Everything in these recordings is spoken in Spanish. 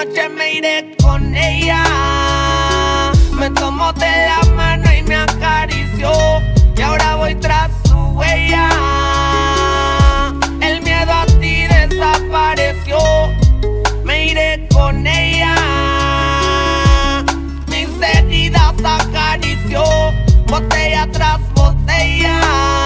noche me iré con ella. Me tomó de la mano y me acarició, y ahora voy tras su huella. El miedo a ti desapareció, me iré con ella. Mis heridas acarició, botella tras botella.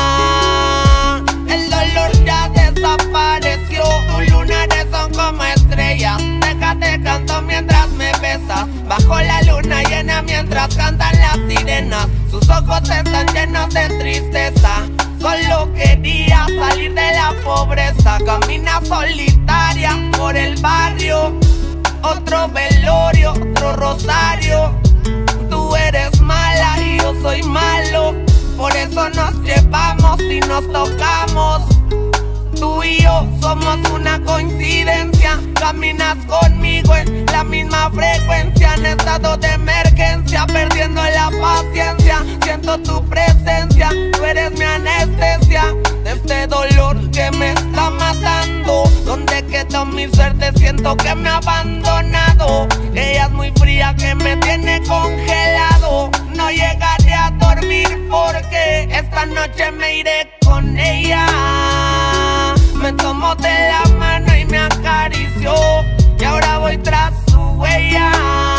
El dolor ya desapareció, tus lunares son como estrellas. Déjate canto mientras me besas, bajo la luna llena mientras cantan las sirenas. Sus ojos están llenos de tristeza, solo quería salir de la pobreza. Camina solitaria por el barrio, otro velorio, otro rosario. Tú eres mala y yo soy malo, por eso nos llevamos y nos tocamos. Tú y yo somos una coincidencia, caminas conmigo en la misma frecuencia. En estado de emergencia, perdiendo la paciencia, siento tu presencia, tú eres mi anestesia de este dolor que me está matando. ¿Dónde quedó mi suerte? Siento que me ha abandonado. Ella es muy fría que me tiene congelado. No llegaré a dormir porque esta noche me iré con ella. Me tomó de la mano y me acarició, y ahora voy tras su huella.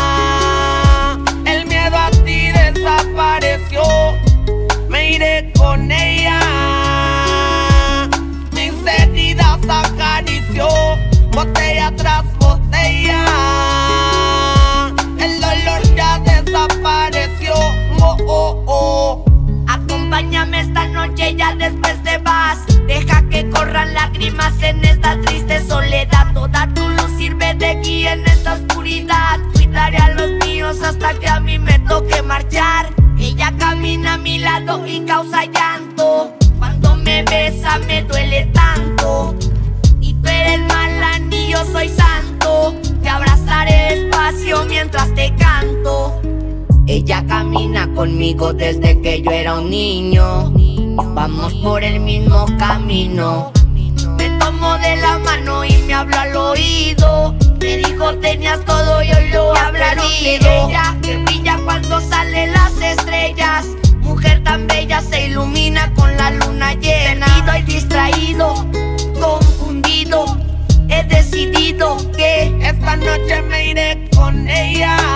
El miedo a ti desapareció, me iré con ella. Mis heridas acarició, botella tras botella. El dolor ya desapareció. Oh, oh, oh. Acompáñame esta noche, ya después te vas. Deja que corran lágrimas en esta triste soledad. Toda tu luz sirve de guía en esta oscuridad. Cuidaré a los míos hasta que a mí me toque marchar. Ella camina a mi lado y causa llanto. Cuando me besa me duele tanto. Y tú eres mala ni yo soy santo. Te abrazaré despacio mientras te canto. Ella camina conmigo desde que yo era un niño. Vamos por el mismo camino. Me tomó de la mano y me habló al oído. Me dijo tenías todo y hoy lo has perdido. Ella que brilla cuando salen las estrellas. Mujer tan bella se ilumina con la luna llena. Perdido y distraído, confundido, he decidido que esta noche me iré con ella.